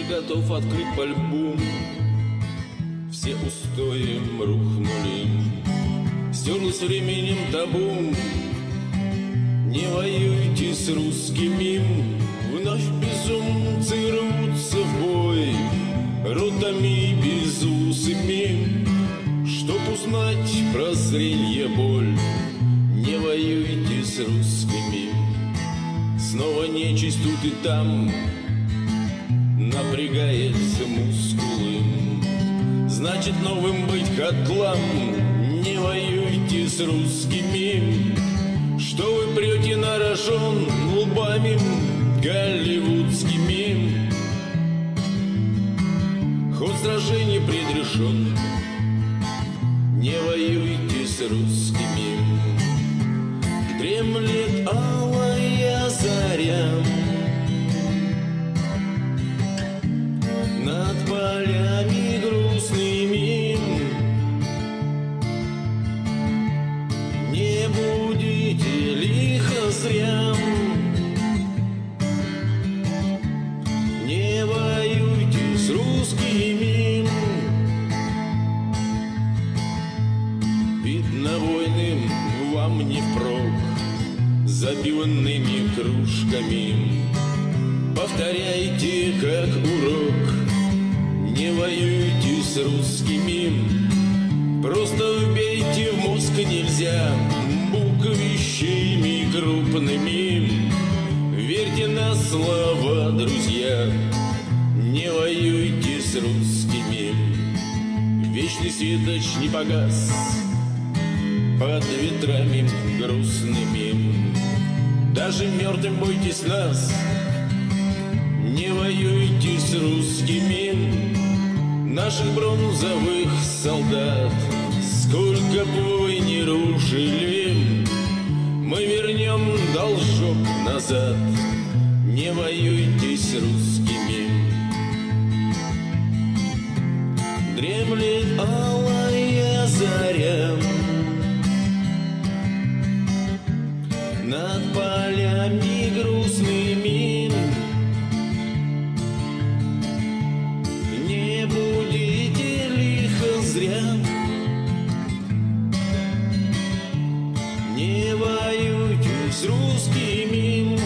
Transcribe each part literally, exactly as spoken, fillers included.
готов открыть пальбу. Все устои рухнули, стерлось временем табу. Не воюйте с русскими, вновь безумцы рвутся в бой, ротами безусыми, чтоб узнать прозренье боль. Не воюйте с русскими. Снова нечисть тут и там напрягается мускулы. Значит, новым быть котлам. Не воюйте с русскими. Что вы прете на рожон лбами голливудскими? Ход сражений предрешен. Не воюйте с русскими. Дремлет алая заря над полями грустными. Не будете лихо зря. Не воюйте с русскими. Видно, войны вам не впрок запиванными кружками. Повторяйте как урок. Не воюйте с русскими. Просто вбейте в мозг нельзя буквищами крупными. Верьте на слова, друзья. Не воюйте с русскими. Вечный светоч не погас под ветрами грустными. Даже мертвым бойтесь нас. Не воюйте с русскими. Наших бронзовых солдат сколько б вы ни рушили, мы вернем должок назад. Не воюйте с русскими. Дремлет алая заря над полями грустными. Не будете лихо зря. Не воюйте с русскими.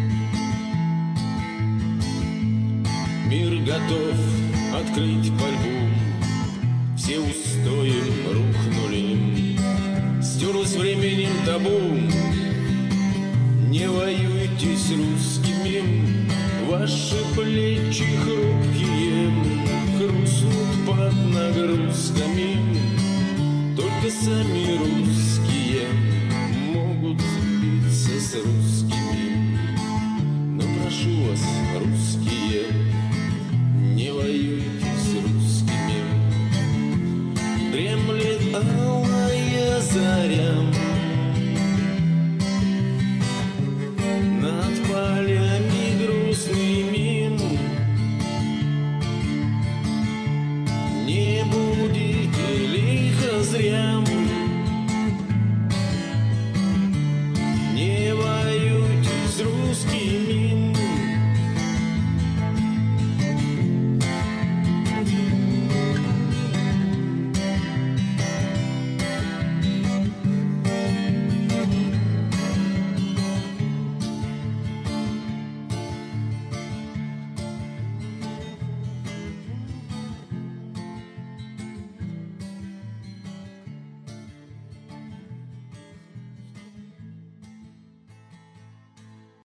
Мир готов открыть пальбу. Все устои рухнули, стерлось временем табу. Не воюйте с русскими. Ваши плечи хрупкие хрустнут под нагрузками. Только сами русские